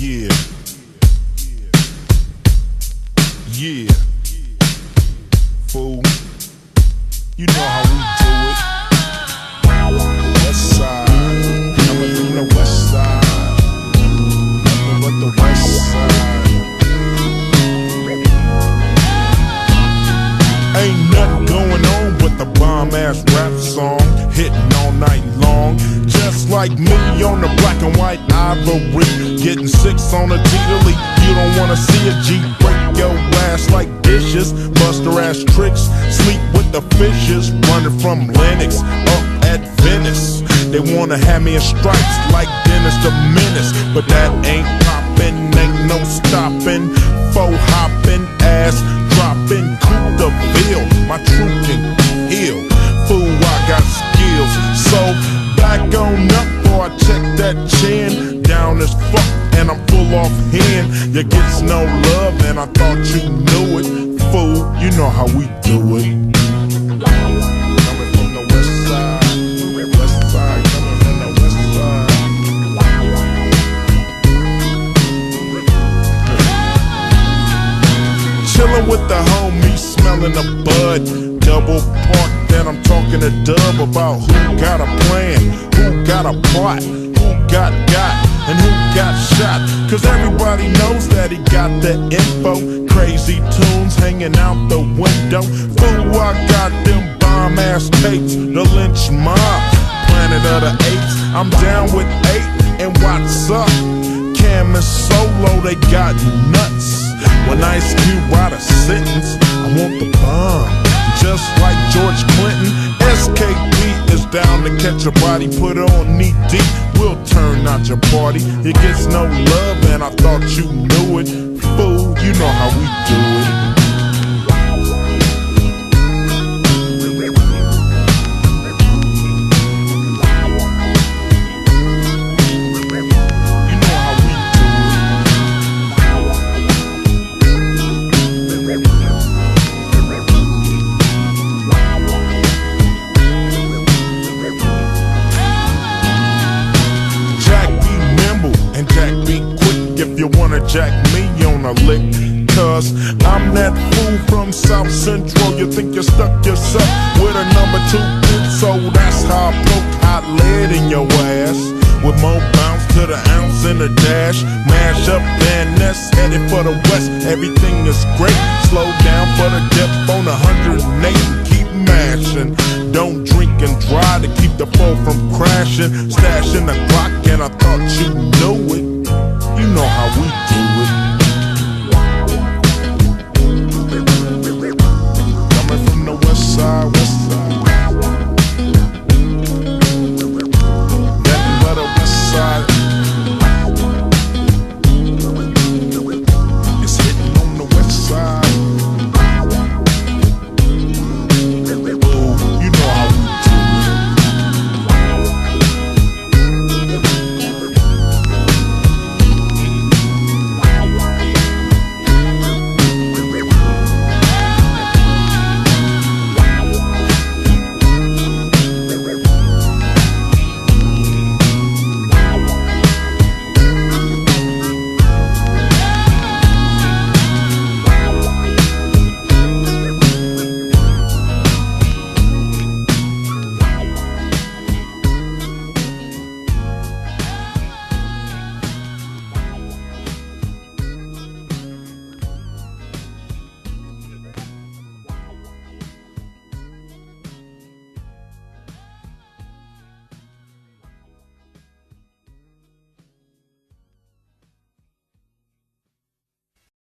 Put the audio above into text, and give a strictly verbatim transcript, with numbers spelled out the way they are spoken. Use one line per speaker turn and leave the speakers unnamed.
Yeah. Yeah. Fool. You know how we do it. West side. Coming from the west side. Nothing but the west side. Ain't nothing going on but the bomb-ass rap song, hitting all night long. Just like me on the black and white ivory, getting six on a G to leak. You don't wanna see a G break your ass like dishes, buster ass tricks, sleep with the fishes, running from Lennox up at Venice. They wanna have me in stripes like Dennis the Menace, but that ain't poppin', ain't no stoppin'. Faux hoppin', ass droppin', Coupe de Ville, my truth can heal. Fool, I got skills, so back on up or I check that chin. Down as fuck and I'm full off hand. You gets no love and I thought you knew it. Fool, you know how we do it. Coming from the west side, west side, coming from the west side. Chillin' with the homies, smelling the bud. Double park, then I'm talking to Dub about who got a plan, who got a plot, who got got, and who got shot. Cause everybody knows that he got the info. Crazy tunes hanging out the window. Fool, I got them bomb-ass tapes, the lynch mob, Planet of the Apes. I'm down with eight, and what's up? Cam and Solo, they got nuts. When Ice Cube write a sentence, I want the bomb. Just like George Clinton, S K P is down to catch a body, put on knee deep, we'll turn out your party. It gets no love and I thought you knew it. Fool, you know how we do it. If you wanna jack me on a lick, cause I'm that fool from South Central. You think you stuck yourself with a number two hit, so that's how I poke hot lead in your ass. With more bounce to the ounce in the dash, mash up Van Ness, headed for the west. Everything is great, slow down for the dip on one hundred eight. Keep mashing, don't drink and drive to keep the foe from crashing. Stashing the clock and I thought you